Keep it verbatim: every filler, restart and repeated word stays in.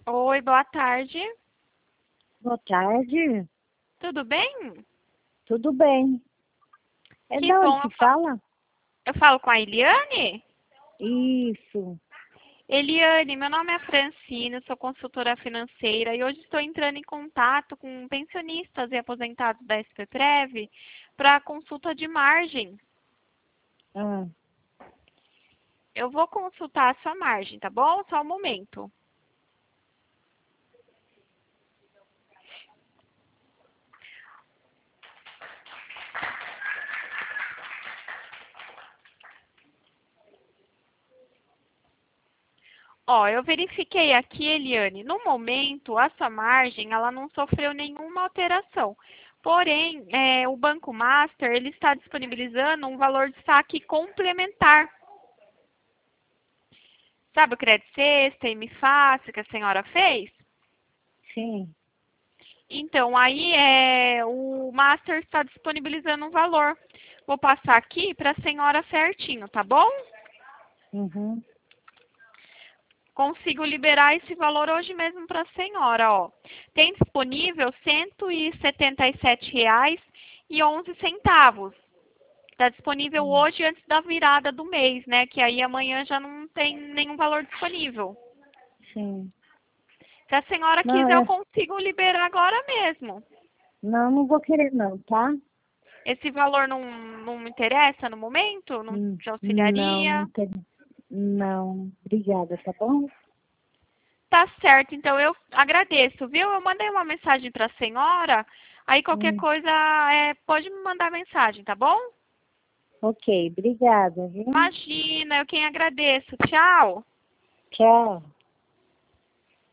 Oi, boa tarde. Boa tarde. Tudo bem? Tudo bem? É Que da onde bom. que Eu fa- fala? eu falo com a Eliane? Isso. Eliane, meu nome é Francina, sou consultora financeira e hoje estou entrando em contato com pensionistas e aposentados da SPPrev para consulta de margem. Ah, Eu vou consultar a sua margem, tá bom? Só um momento. Ó, eu verifiquei aqui, Eliane, no momento, a sua margem, ela não sofreu nenhuma alteração. Porém, é, o Banco Master, ele está disponibilizando um valor de saque complementar. Sabe o crédito sexta, M Fácil que a senhora fez? sim. Então, aí é, o Master está disponibilizando um valor. Vou passar aqui para a senhora certinho, tá bom? Uhum. Consigo liberar esse valor hoje mesmo para a senhora, ó. Tem disponível cento e setenta e sete reais e onze centavos. Está disponível Hum, hoje antes da virada do mês, né? Que aí amanhã já não tem nenhum valor disponível. Sim. Se a senhora Não, quiser, eu é... consigo liberar agora mesmo. não, não vou querer não, tá? Esse valor não, não me interessa no momento? Não Hum, te Não, não auxiliaria? tem. Não. Obrigada, tá bom? Tá certo, então eu agradeço, viu? Eu mandei uma mensagem para a senhora, aí qualquer Hum, coisa é, pode me mandar mensagem, tá bom? ok, obrigada, viu? Imagina, eu quem agradeço. Tchau! Tchau.